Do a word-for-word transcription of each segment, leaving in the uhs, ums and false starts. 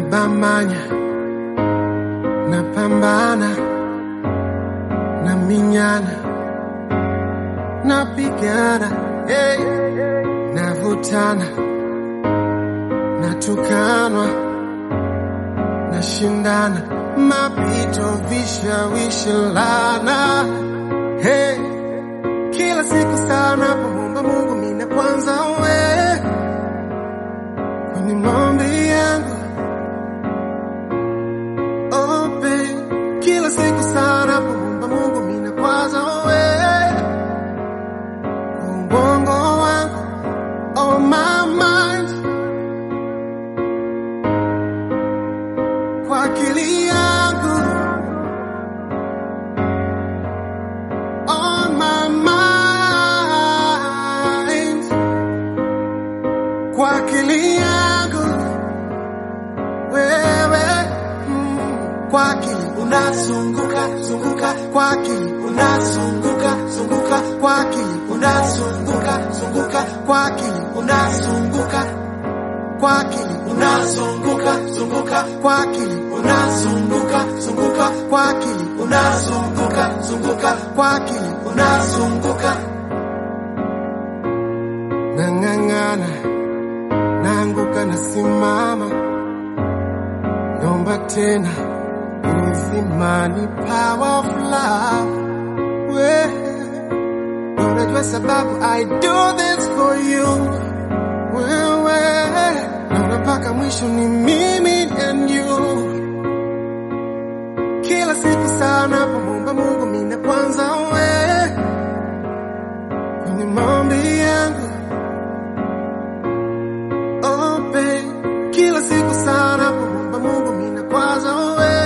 nabamanya, napambana, naminyana, napigana, hey, navutana, natukanwa, nashindana, mapito vishawishi lana, hey, kila siku sana pomomba Mungu mina kwanza we kwenye maombi yangu. Oh babe, kila siku sana pomomba Mungu mina kwanza we ubongo wangu, oh my mind, kwa akili yangu, on my mind, kwa akili yangu wewe, mm, kwa akili unazunguka zunguka, kwa akili unazunguka zunguka, kwa akili unazunguka zunguka, kwa akili unazunguka, kwa akili unazunguka zunguka, kwa akili unazunguka zunguka, kwa akili unazunguka zunguka, kwa akili unazunguka. Nang'ang'ana, naanguka, nasimama, naomba tena uzimani, power of love. We unajua sababu I do this for you. Wewe naona mpaka mwisho ni mimi and you. Kila siku sana pomomba Mungu mina kwanza we kwenye maombi yangu. Oh babe, kila siku sana pomomba Mungu mina kwanza we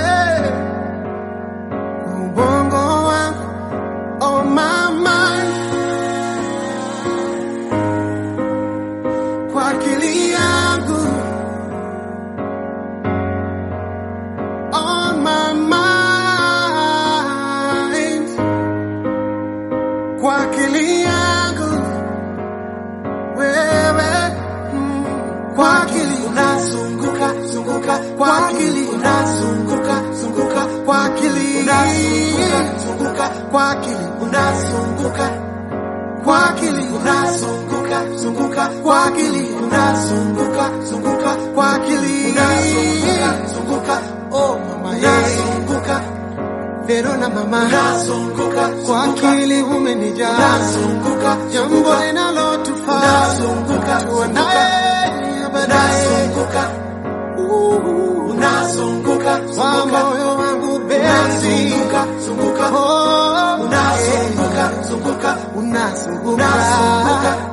ubongo wangu, oh my mind, kwa akili yangu, on my mind, kwa akili yangu wewe, mm, kwa akili unazunguka zunguka, kwa akili unazunguka zunguka, kwa akili unazunguka zunguka, kwa akili unazunguka, kwa akili unazunguka zunguka, kwa akili unazunguka zunguka, kwa akili unazunguka zunguka, oh mama unazunguka Verona mama unazunguka, kwa akili umenijaa unazunguka, jambo linalotufaa unazunguka, tuanaye baadaye unazunguka kwa moyo wangu bezi unazunguka zunguka, oh unazunguka zunguka, unazunguka